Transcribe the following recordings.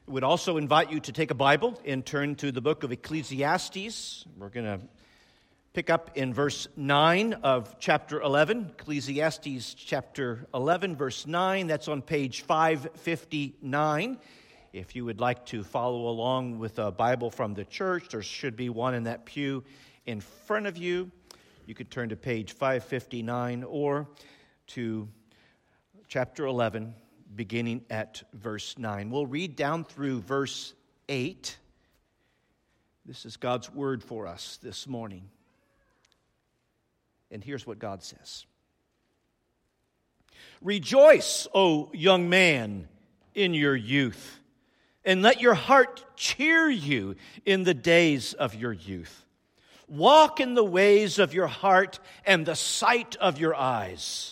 I would also invite you to take a Bible and turn to the book of Ecclesiastes. We're going to pick up in verse 9 of chapter 11. Ecclesiastes chapter 11, verse 9. That's on page 559. If you would like to follow along with a Bible from the church, there should be one in that pew in front of you. You could turn to page 559 or to chapter 11, beginning at verse 9. We'll read down through verse 8. This is God's word for us this morning. And here's what God says. Rejoice, O young man, in your youth, and let your heart cheer you in the days of your youth. Walk in the ways of your heart and the sight of your eyes.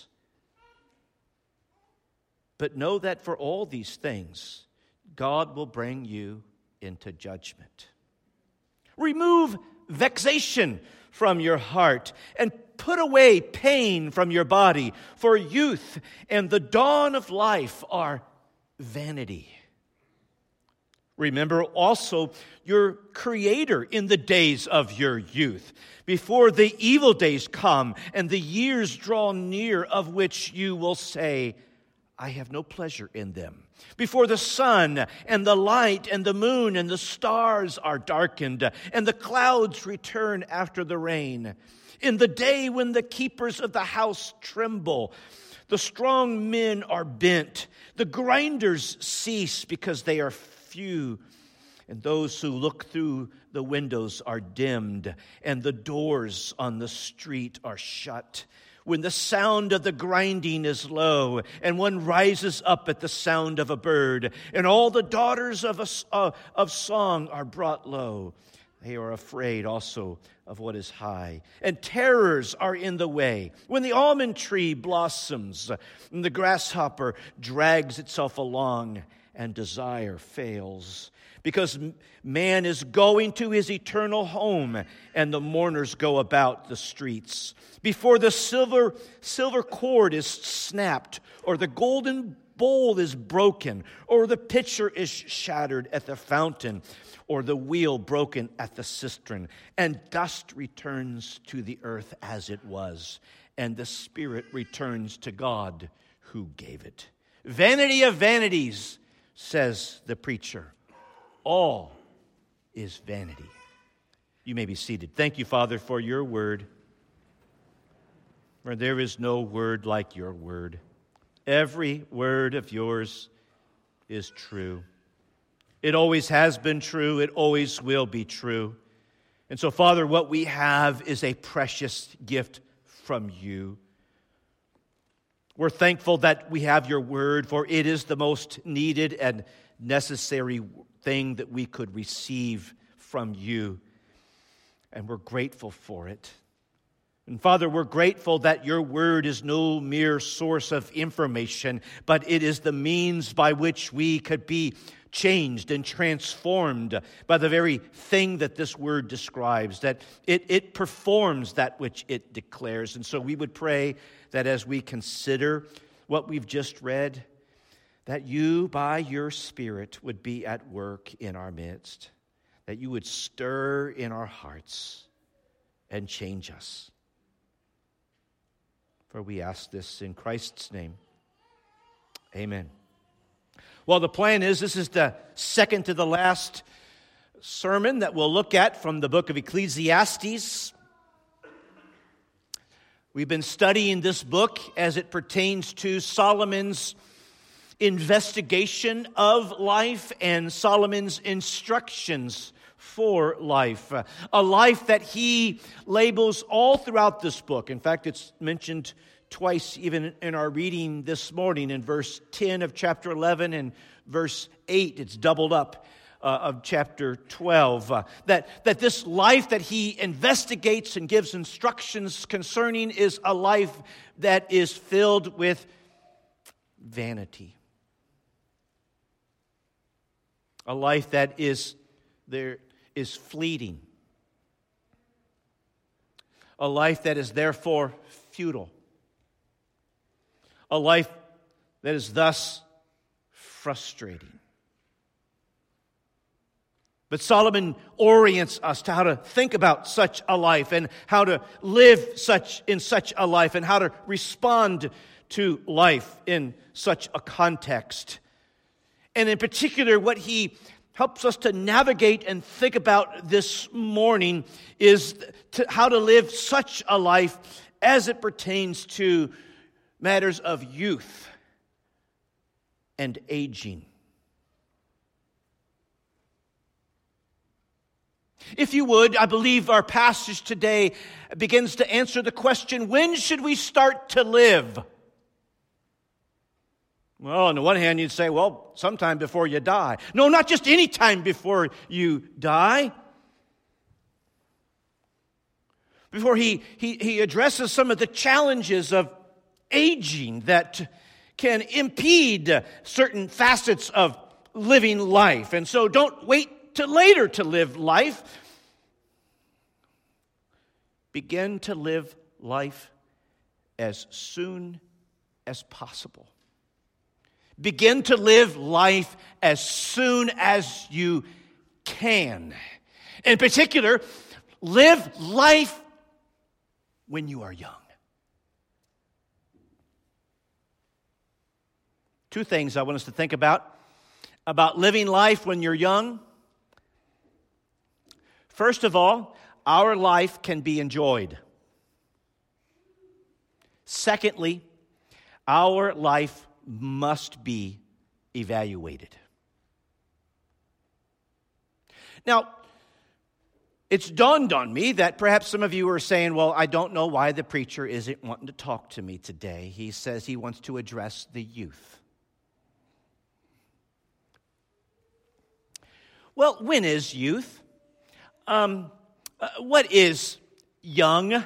But know that for all these things, God will bring you into judgment. Remove vexation from your heart and put away pain from your body, for youth and the dawn of life are vanity. Remember also your Creator in the days of your youth, before the evil days come and the years draw near, of which you will say, I have no pleasure in them. Before the sun and the light and the moon and the stars are darkened, and the clouds return after the rain. In the day when the keepers of the house tremble, the strong men are bent, the grinders cease because they are few, and those who look through the windows are dimmed, and the doors on the street are shut. When the sound of the grinding is low, and one rises up at the sound of a bird, and all the daughters of song are brought low, they are afraid also of what is high, and terrors are in the way. When the almond tree blossoms, and the grasshopper drags itself along, and desire fails, because man is going to his eternal home, and the mourners go about the streets. Before the silver cord is snapped, or the golden bowl is broken, or the pitcher is shattered at the fountain, or the wheel broken at the cistern, and dust returns to the earth as it was, and the spirit returns to God who gave it. Vanity of vanities, says the preacher. All is vanity. You may be seated. Thank you, Father, for your word. For there is no word like your word. Every word of yours is true. It always has been true. It always will be true. And so, Father, what we have is a precious gift from you. We're thankful that we have your word, for it is the most needed and necessary thing that we could receive from you. And we're grateful for it. And Father, we're grateful that your word is no mere source of information, but it is the means by which we could be changed and transformed by the very thing that this word describes, that it performs that which it declares. And so we would pray that as we consider what we've just read, that you, by your Spirit, would be at work in our midst, that you would stir in our hearts and change us. For we ask this in Christ's name. Amen. Well, the plan is, this is the second to the last sermon that we'll look at from the book of Ecclesiastes. We've been studying this book as it pertains to Solomon's investigation of life and Solomon's instructions for life. A life that he labels all throughout this book. In fact, it's mentioned twice even in our reading this morning in verse 10 of chapter 11 and verse 8. It's doubled up of chapter 12. That this life that he investigates and gives instructions concerning is a life that is filled with vanity. A life that is fleeting. A life that is therefore futile. A life that is thus frustrating. But Solomon orients us to how to think about such a life and how to live in such a life and how to respond to life in such a context. And in particular, what he helps us to navigate and think about this morning is how to live such a life as it pertains to matters of youth and aging. If you would, I believe our passage today begins to answer the question, when should we start to live? Well, on the one hand, you'd say, well, sometime before you die. No, not just any time before you die. Before he addresses some of the challenges of aging that can impede certain facets of living life. And so don't wait till later to live life. Begin to live life as soon as possible. Begin to live life as soon as you can. In particular, live life when you are young. Two things I want us to think about living life when you're young. First of all, our life can be enjoyed. Secondly, our life must be evaluated. Now, it's dawned on me that perhaps some of you are saying, well, I don't know why the preacher isn't wanting to talk to me today. He says he wants to address the youth. Well, when is youth? What is young?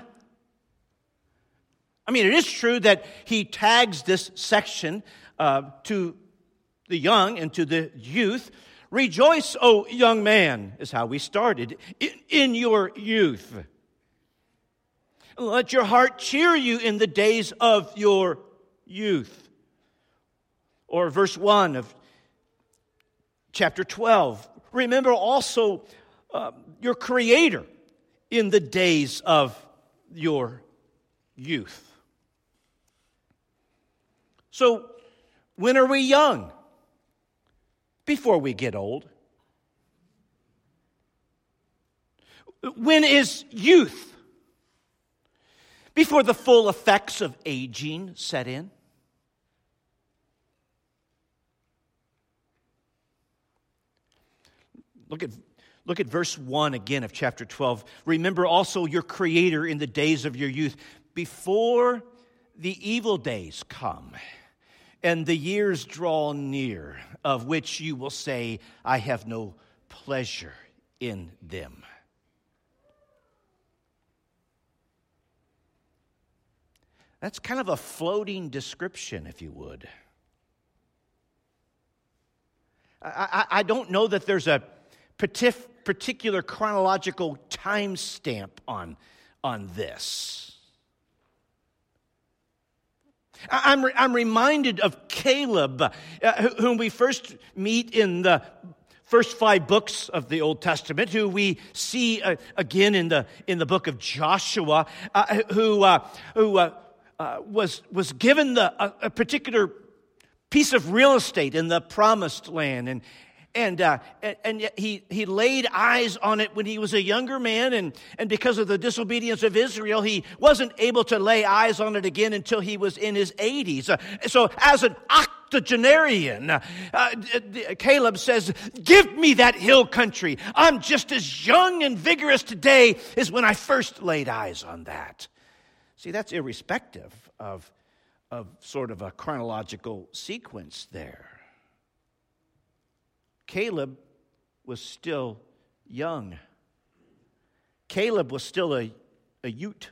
I mean, it is true that he tags this section to the young and to the youth. Rejoice, O young man, is how we started, in your youth. Let your heart cheer you in the days of your youth. Or verse 1 of chapter 12. Remember also your Creator in the days of your youth. So, when are we young? Before we get old. When is youth? Before the full effects of aging set in. Look at verse 1 again of chapter 12. Remember also your Creator in the days of your youth, before the evil days come and the years draw near, of which you will say, I have no pleasure in them. That's kind of a floating description, if you would. I don't know that there's a particular chronological time stamp on this. I'm reminded of Caleb, whom we first meet in the first 5 books of the Old Testament, who we see again in the book of Joshua, who was given a particular piece of real estate in the Promised Land, and yet he laid eyes on it when he was a younger man, and because of the disobedience of Israel, he wasn't able to lay eyes on it again until he was in his 80s. So as an octogenarian, Caleb says, give me that hill country. I'm just as young and vigorous today as when I first laid eyes on that. See, that's irrespective of sort of a chronological sequence there. Caleb was still young. Caleb was still a Ute.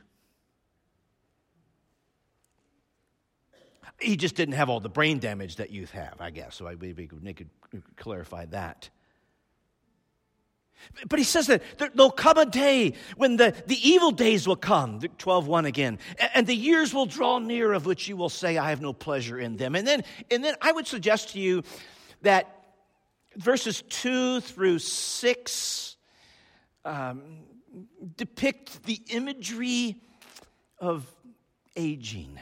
He just didn't have all the brain damage that youth have, I guess. So we could clarify that. But he says that there'll come a day when the evil days will come, 12:1 again, and the years will draw near of which you will say, I have no pleasure in them. And then I would suggest to you that Verses 2 through 6 depict the imagery of aging,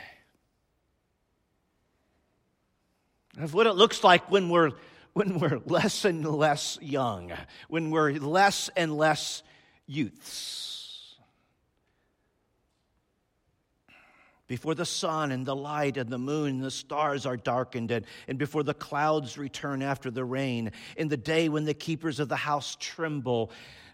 of what it looks like when we're less and less young, when we're less and less youths. Before the sun and the light and the moon and the stars are darkened, and before the clouds return after the rain, in the day when the keepers of the house tremble.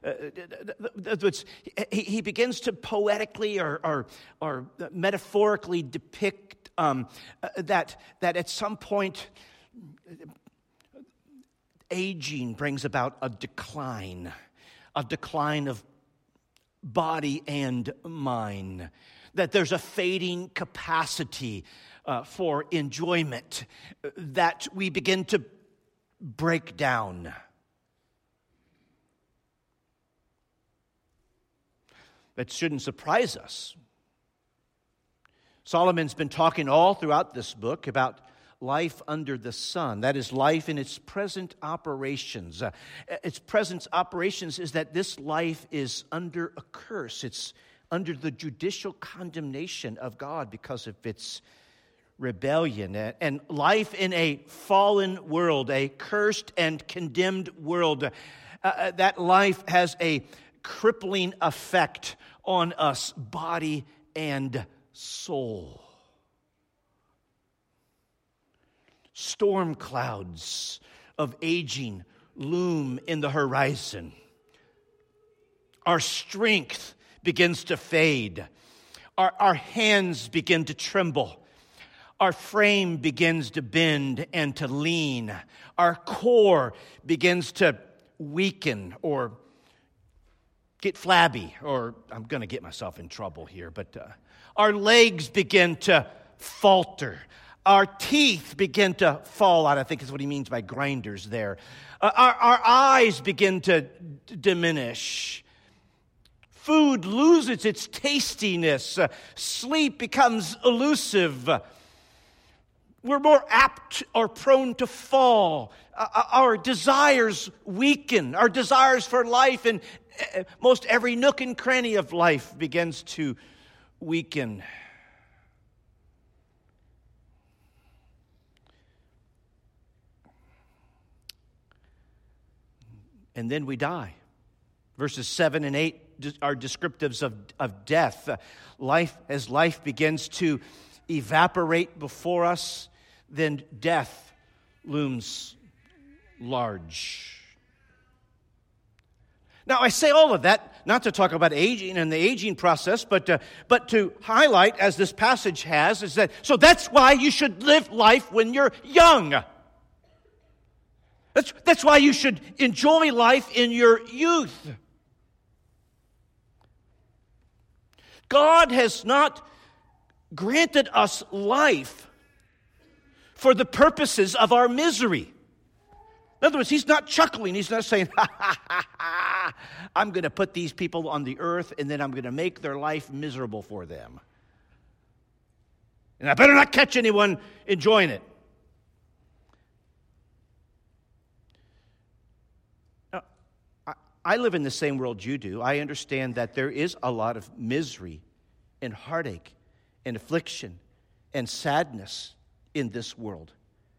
He begins to poetically or metaphorically depict that at some point aging brings about a decline of body and mind, that there's a fading capacity for enjoyment, that we begin to break down. That shouldn't surprise us. Solomon's been talking all throughout this book about life under the sun. That is, life in its present operations. Its present operations is that this life is under a curse. It's under the judicial condemnation of God because of its rebellion. And life in a fallen world, a cursed and condemned world, that life has a crippling effect on us, body and soul. Storm clouds of aging loom in the horizon. Our strength begins to fade. Our hands begin to tremble. Our frame begins to bend and to lean. Our core begins to weaken or get flabby, or I'm going to get myself in trouble here, but our legs begin to falter. Our teeth begin to fall out. I think is what he means by grinders there. Our eyes begin to diminish. Food loses its tastiness. Sleep becomes elusive. We're more apt or prone to fall. Our desires weaken. Our desires for life and most every nook and cranny of life begins to weaken. And then we die. Verses 7 and 8 are descriptives of death. As life begins to evaporate before us, then death looms large. Now, I say all of that not to talk about aging and the aging process, but to highlight, as this passage has, is that, so that's why you should live life when you're young. That's why you should enjoy life in your youth. God has not granted us life for the purposes of our misery. In other words, he's not chuckling. He's not saying, I'm going to put these people on the earth and then I'm going to make their life miserable for them. And I better not catch anyone enjoying it. Now, I live in the same world you do. I understand that there is a lot of misery and heartache and affliction and sadness in this world.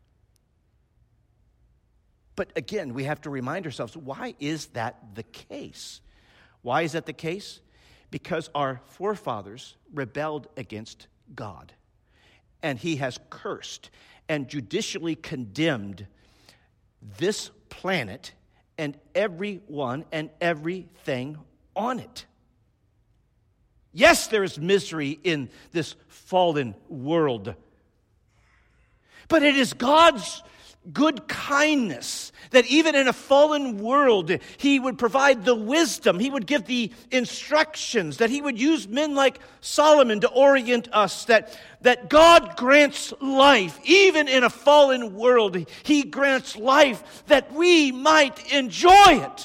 But again, we have to remind ourselves, why is that the case? Why is that the case? Because our forefathers rebelled against God. And he has cursed and judicially condemned this planet and everyone and everything on it. Yes, there is misery in this fallen world. But it is God's good kindness that even in a fallen world, he would provide the wisdom, he would give the instructions, that he would use men like Solomon to orient us, that God grants life. Even in a fallen world, he grants life that we might enjoy it.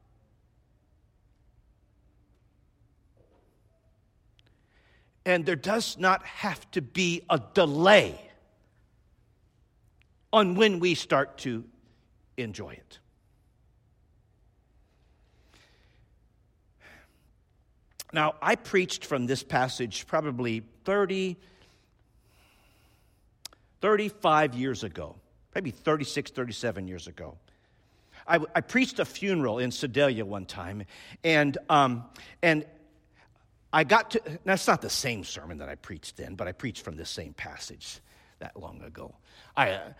And there does not have to be a delay on when we start to enjoy it. Now, I preached from this passage probably 35 years ago, maybe 36, 37 years ago. I preached a funeral in Sedalia one time, and I got to, that's not the same sermon that I preached then, but I preached from this same passage that long ago. I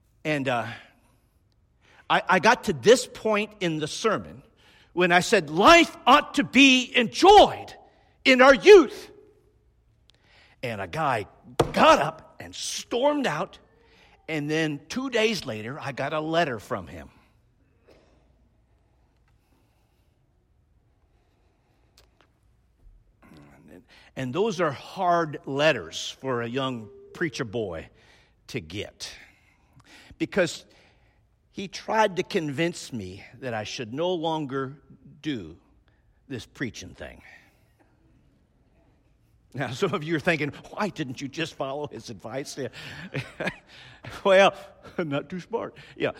got to this point in the sermon when I said life ought to be enjoyed in our youth. And a guy got up and stormed out, and then 2 days later, I got a letter from him. And those are hard letters for a young preacher boy to get, because he tried to convince me that I should no longer do this preaching thing. Now, some of you are thinking, why didn't you just follow his advice? Yeah. Well, I'm not too smart. Yeah.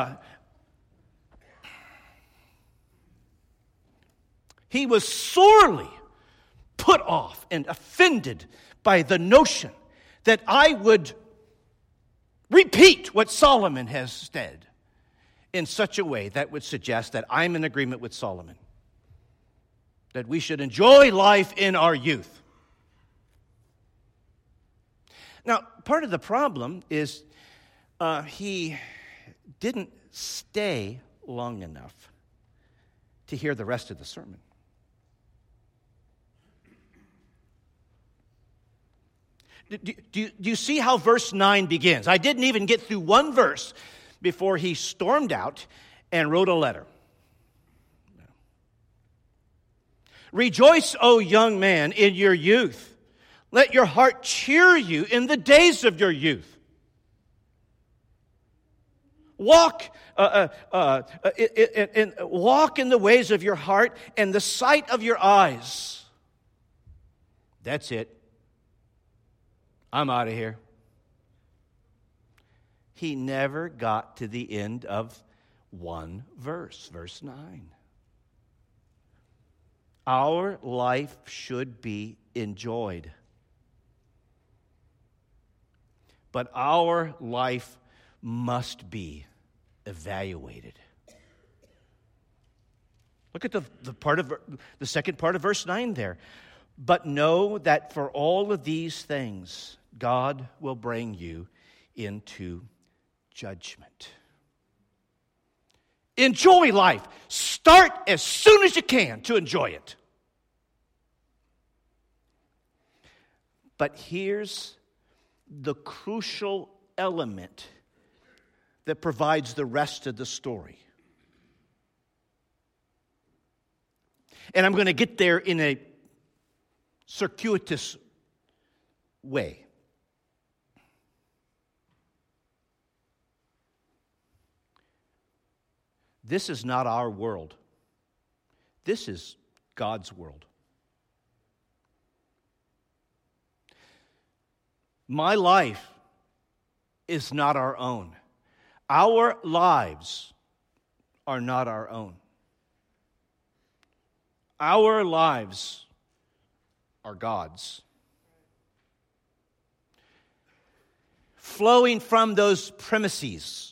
He was sorely put off and offended by the notion that I would repeat what Solomon has said in such a way that would suggest that I'm in agreement with Solomon, that we should enjoy life in our youth. Now, part of the problem is he didn't stay long enough to hear the rest of the sermon. Do you see how verse 9 begins? I didn't even get through one verse before he stormed out and wrote a letter. Rejoice, O young man, in your youth. Let your heart cheer you in the days of your youth. Walk in the ways of your heart and the sight of your eyes. That's it. I'm out of here. He never got to the end of one verse, verse 9. Our life should be enjoyed. But our life must be evaluated. Look at the second part of verse 9 there. But know that for all of these things, God will bring you into judgment. Enjoy life. Start as soon as you can to enjoy it. But here's the crucial element that provides the rest of the story. And I'm going to get there in a circuitous way. This is not our world. This is God's world. My life is not our own. Our lives are not our own. Our lives are God's. Flowing from those premises,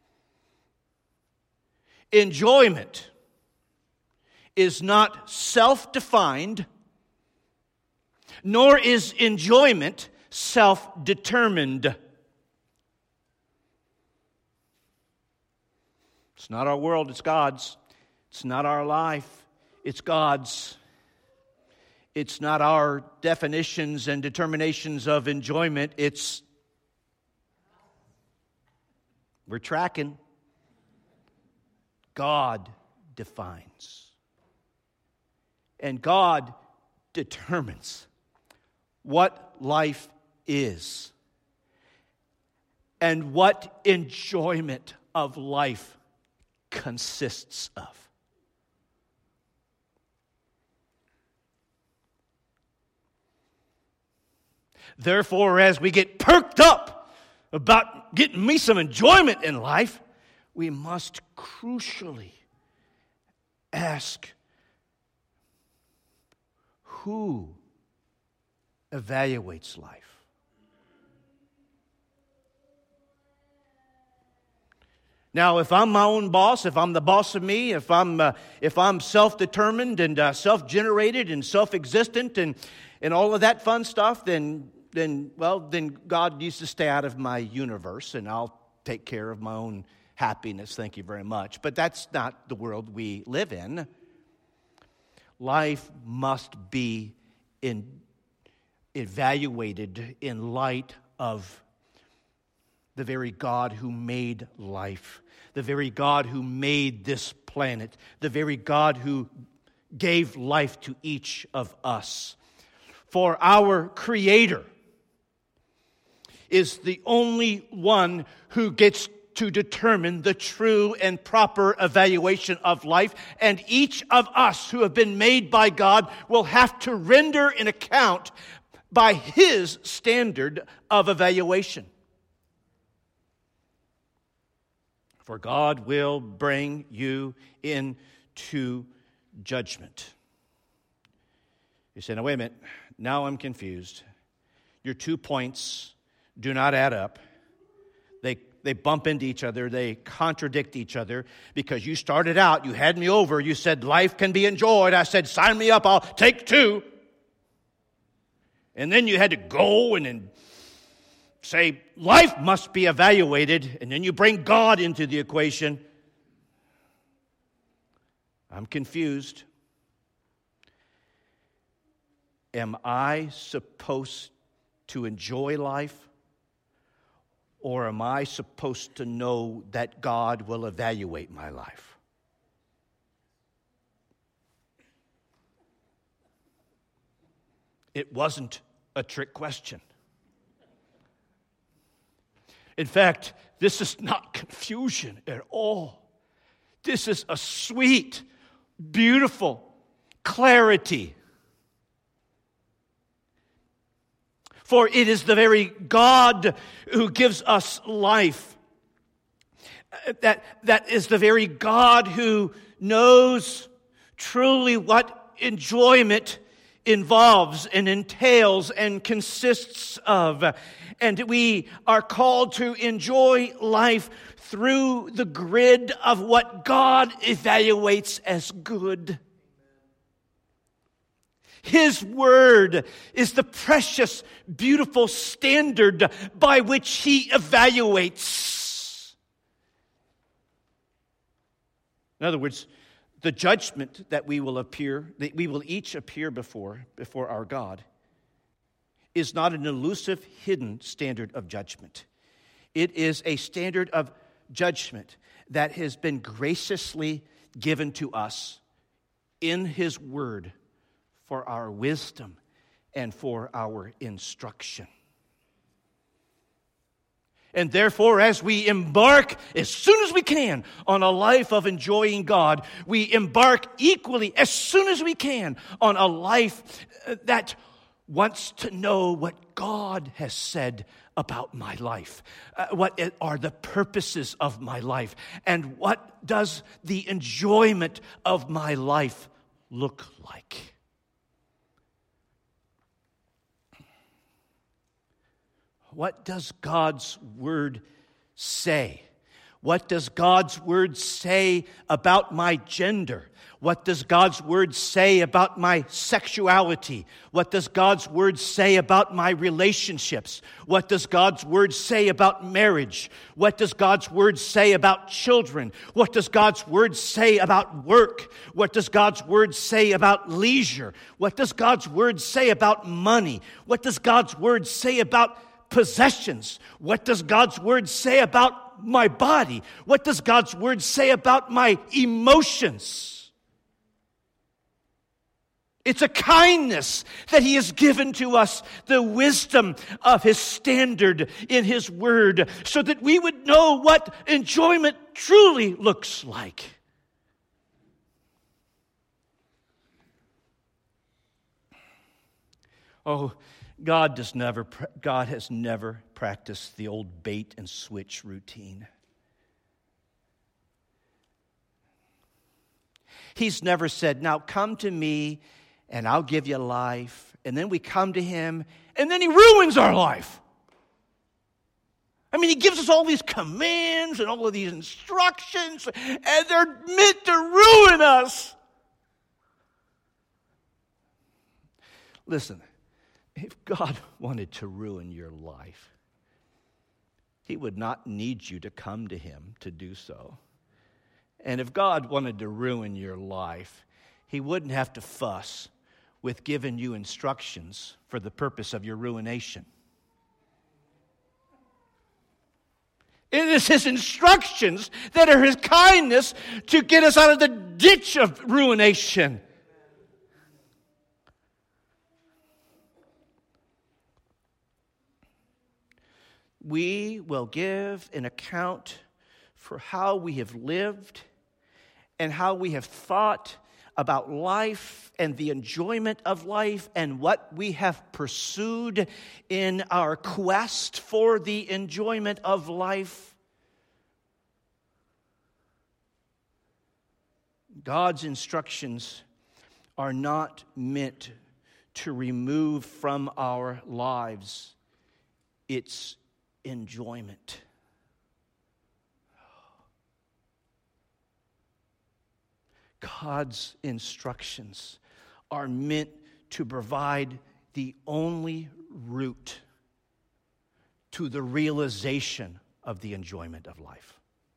enjoyment is not self-defined, nor is enjoyment self-determined. It's not our world, it's God's. It's not our life, it's God's. It's not our definitions and determinations of enjoyment, we're tracking. God defines. And God determines what life is and what enjoyment of life consists of. Therefore, as we get perked up about getting me some enjoyment in life, we must crucially ask, who evaluates life? Now, if I'm my own boss, if I'm the boss of me, if I'm self-determined and self-generated and self-existent and all of that fun stuff, then God needs to stay out of my universe, and I'll take care of my own happiness. Thank you very much. But that's not the world we live in. Life must be evaluated in light of the very God who made life, the very God who made this planet, the very God who gave life to each of us. For our Creator is the only one who gets to determine the true and proper evaluation of life, and each of us who have been made by God will have to render an account by His standard of evaluation. For God will bring you into judgment. You say, now wait a minute, now I'm confused. Your 2 points do not add up. They bump into each other. They contradict each other because you started out, you had me over, you said life can be enjoyed. I said, sign me up, I'll take 2. And then you had to go and then say life must be evaluated, and then you bring God into the equation. I'm confused. Am I supposed to enjoy life? Or am I supposed to know that God will evaluate my life? It wasn't a trick question. In fact, this is not confusion at all. This is a sweet, beautiful clarity. For it is the very God who gives us life. That is the very God who knows truly what enjoyment involves and entails and consists of. And we are called to enjoy life through the grid of what God evaluates as good. His word is the precious, beautiful standard by which He evaluates. In other words, the judgment that we will each appear before our God is not an elusive, hidden standard of judgment. It is a standard of judgment that has been graciously given to us in His word for our wisdom and for our instruction. And therefore, as we embark as soon as we can on a life of enjoying God, we embark equally as soon as we can on a life that wants to know what God has said about my life. What are the purposes of my life? And what does the enjoyment of my life look like? What does God's word say? What does God's word say about my gender? What does God's word say about my sexuality? What does God's word say about my relationships? What does God's word say about marriage? What does God's word say about children? What does God's word say about work? What does God's word say about leisure? What does God's word say about money? What does God's word say about possessions? What does God's word say about my body? What does God's word say about my emotions? It's a kindness that He has given to us, the wisdom of His standard in His word, so that we would know what enjoyment truly looks like. Oh, God has never practiced the old bait and switch routine. He's never said, now come to me and I'll give you life. And then we come to him and then he ruins our life. I mean, he gives us all these commands and all of these instructions, and they're meant to ruin us. Listen, if God wanted to ruin your life, he would not need you to come to him to do so. And if God wanted to ruin your life, he wouldn't have to fuss with giving you instructions for the purpose of your ruination. It is his instructions that are his kindness to get us out of the ditch of ruination. We will give an account for how we have lived and how we have thought about life and the enjoyment of life and what we have pursued in our quest for the enjoyment of life. God's instructions are not meant to remove from our lives its enjoyment. God's instructions are meant to provide the only route to the realization of the enjoyment of life.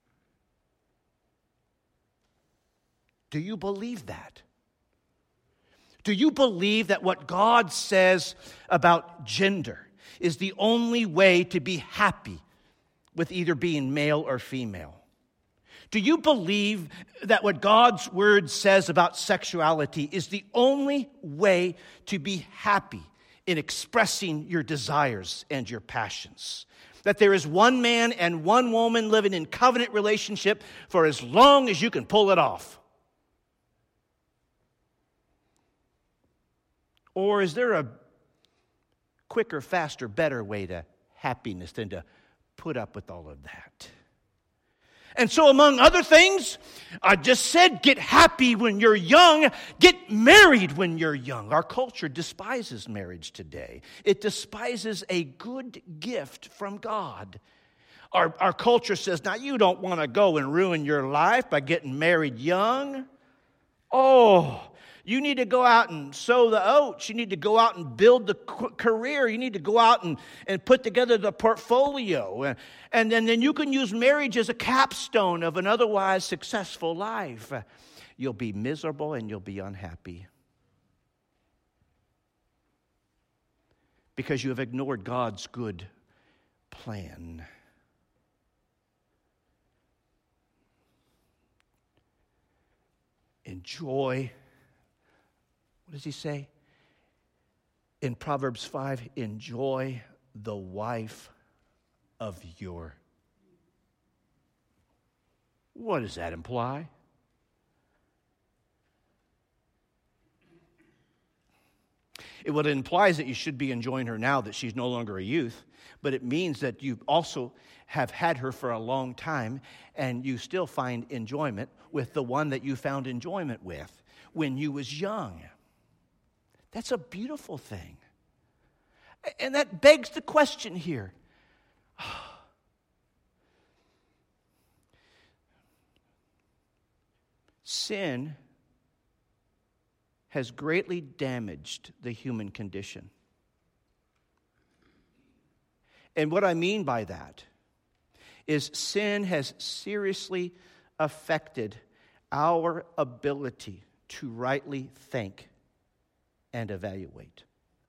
Do you believe that? Do you believe that what God says about gender is the only way to be happy with either being male or female? Do you believe that what God's word says about sexuality is the only way to be happy in expressing your desires and your passions? That there is one man and one woman living in covenant relationship for as long as you can pull it off? Or is there a quicker, faster, better way to happiness than to put up with all of that? And so among other things, I just said, get happy when you're young. Get married when you're young. Our culture despises marriage today. It despises a good gift from God. Our culture says, now you don't want to go and ruin your life by getting married young. Oh, you need to go out and sow the oats. You need to go out and build the career. You need to go out and put together the portfolio. And then you can use marriage as a capstone of an otherwise successful life. You'll be miserable and you'll be unhappy because you have ignored God's good plan. Enjoy. What does he say? In Proverbs 5, enjoy the wife of your. What does that imply? It implies that you should be enjoying her now that she's no longer a youth, but it means that you also have had her for a long time and you still find enjoyment with the one that you found enjoyment with when you was young. That's a beautiful thing. And that begs the question here. Sin has greatly damaged the human condition. And what I mean by that is sin has seriously affected our ability to rightly think and evaluate.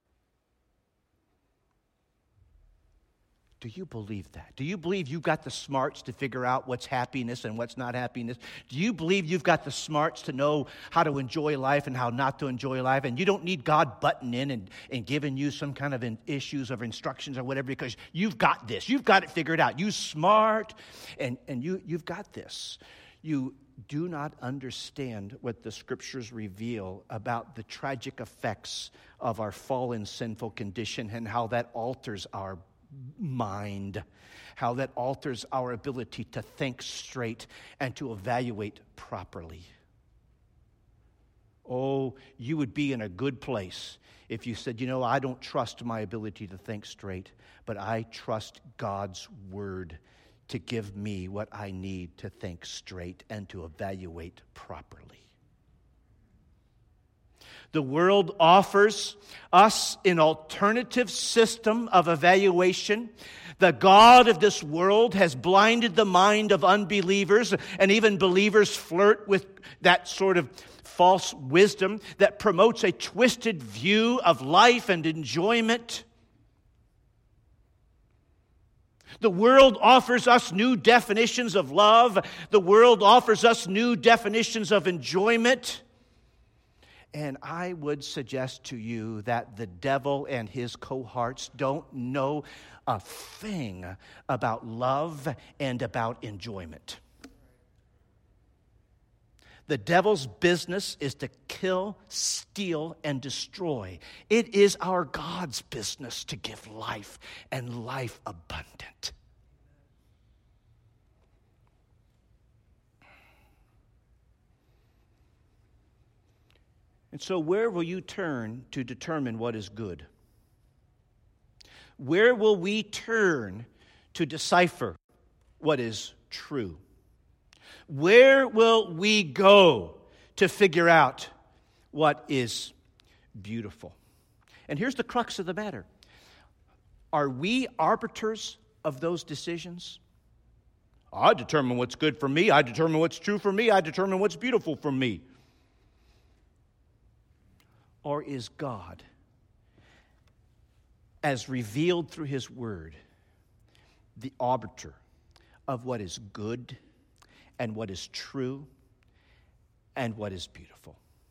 Do you believe that? Do you believe you've got the smarts to figure out what's happiness and what's not happiness? Do you believe you've got the smarts to know how to enjoy life and how not to enjoy life? And you don't need God butting in and giving you some kind of issues of instructions or whatever because you've got this. You've got it figured out. You're smart and you've got this. You do not understand what the Scriptures reveal about the tragic effects of our fallen, sinful condition and how that alters our mind, how that alters our ability to think straight and to evaluate properly. Oh, you would be in a good place if you said, I don't trust my ability to think straight, but I trust God's word to give me what I need to think straight and to evaluate properly. The world offers us an alternative system of evaluation. The God of this world has blinded the mind of unbelievers, and even believers flirt with that sort of false wisdom that promotes a twisted view of life and enjoyment. The world offers us new definitions of love. The world offers us new definitions of enjoyment. And I would suggest to you that the devil and his cohorts don't know a thing about love and about enjoyment. The devil's business is to kill, steal, and destroy. It is our God's business to give life, and life abundant. And so where will you turn to determine what is good? Where will we turn to decipher what is true? Where will we go to figure out what is beautiful? And here's the crux of the matter. Are we arbiters of those decisions? I determine what's good for me. I determine what's true for me. I determine what's beautiful for me. Or is God, as revealed through His Word, the arbiter of what is good and what is true and what is beautiful?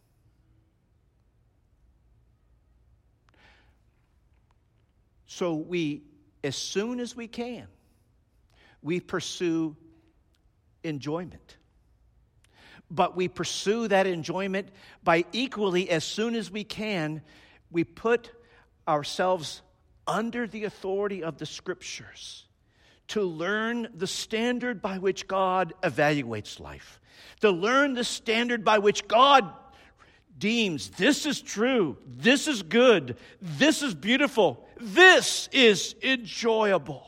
So we, as soon as we can, we pursue enjoyment. But we pursue that enjoyment by equally, as soon as we can, we put ourselves under the authority of the Scriptures to learn the standard by which God evaluates life, to learn the standard by which God deems this is true, this is good, this is beautiful, this is enjoyable.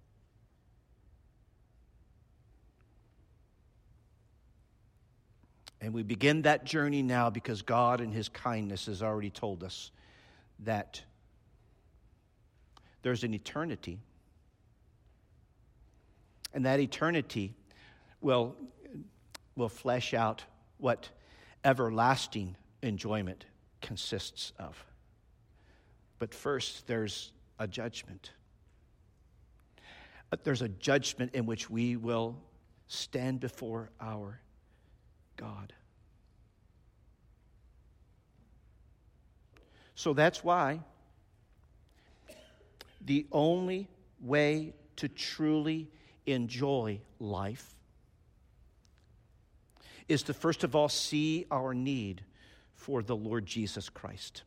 And we begin that journey now because God in His kindness has already told us that there's an eternity. And that eternity will flesh out what everlasting enjoyment consists of. But first, there's a judgment. There's a judgment in which we will stand before our God. So that's why the only way to truly enjoy life is to first of all see our need for the Lord Jesus Christ.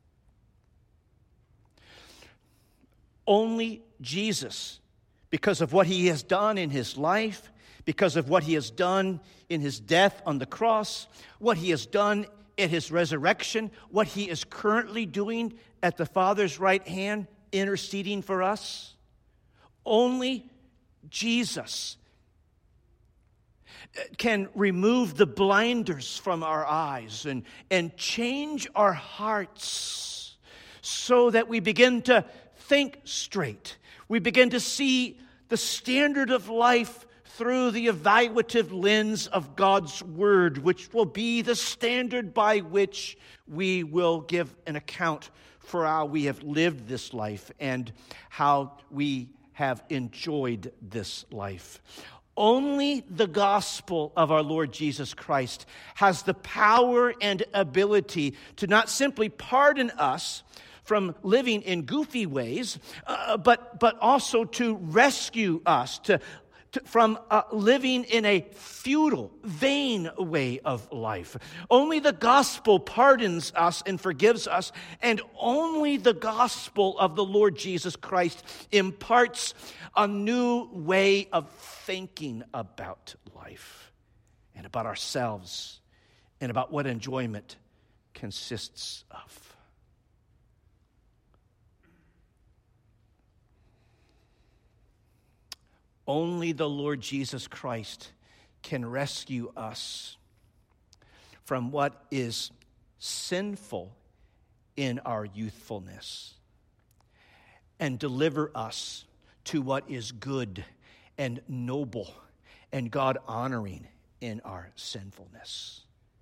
Only Jesus, because of what He has done in His life, because of what He has done in His death on the cross, what He has done at His resurrection, what He is currently doing at the Father's right hand, interceding for us. Only Jesus can remove the blinders from our eyes and change our hearts so that we begin to think straight. We begin to see the standard of life through the evaluative lens of God's Word, which will be the standard by which we will give an account for how we have lived this life and how we have enjoyed this life. Only the gospel of our Lord Jesus Christ has the power and ability to not simply pardon us from living in goofy ways, but also to rescue us from living in a futile, vain way of life. Only the gospel pardons us and forgives us, and only the gospel of the Lord Jesus Christ imparts a new way of thinking about life and about ourselves and about what enjoyment consists of. Only the Lord Jesus Christ can rescue us from what is sinful in our youthfulness and deliver us to what is good and noble and God-honoring in our sinfulness.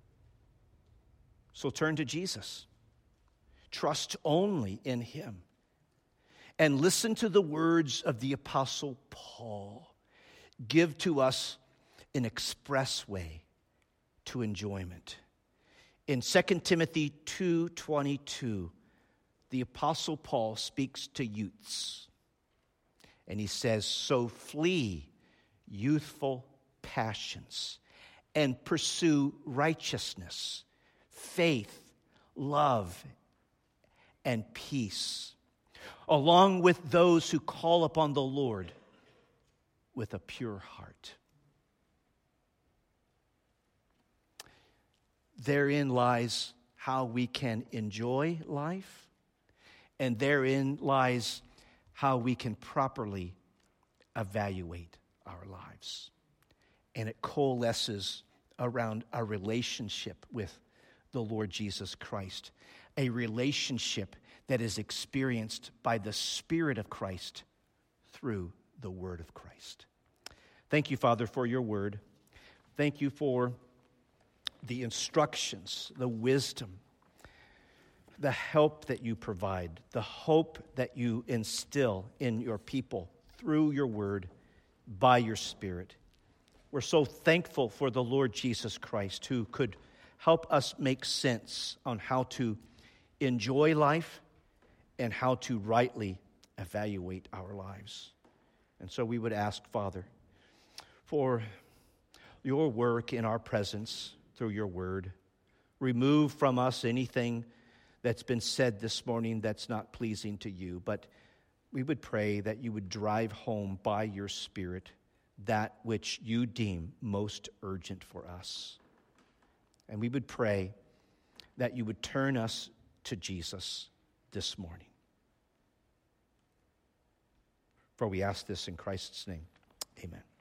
So turn to Jesus. Trust only in him. And listen to the words of the Apostle Paul. Give to us an express way to enjoyment. In 2 Timothy 2:22, the Apostle Paul speaks to youths. And he says, so flee youthful passions and pursue righteousness, faith, love, and peace, along with those who call upon the Lord with a pure heart. Therein lies how we can enjoy life, and therein lies how we can properly evaluate our lives. And it coalesces around our relationship with the Lord Jesus Christ, a relationship that is experienced by the Spirit of Christ through the Word of Christ. Thank you, Father, for your word. Thank you for the instructions, the wisdom, the help that you provide, the hope that you instill in your people through your word, by your Spirit. We're so thankful for the Lord Jesus Christ, who could help us make sense on how to enjoy life and how to rightly evaluate our lives. And so we would ask, Father, for your work in our presence through your word. Remove from us anything that's been said this morning that's not pleasing to you. But we would pray that you would drive home by your Spirit that which you deem most urgent for us. And we would pray that you would turn us to Jesus this morning. For we ask this in Christ's name. Amen.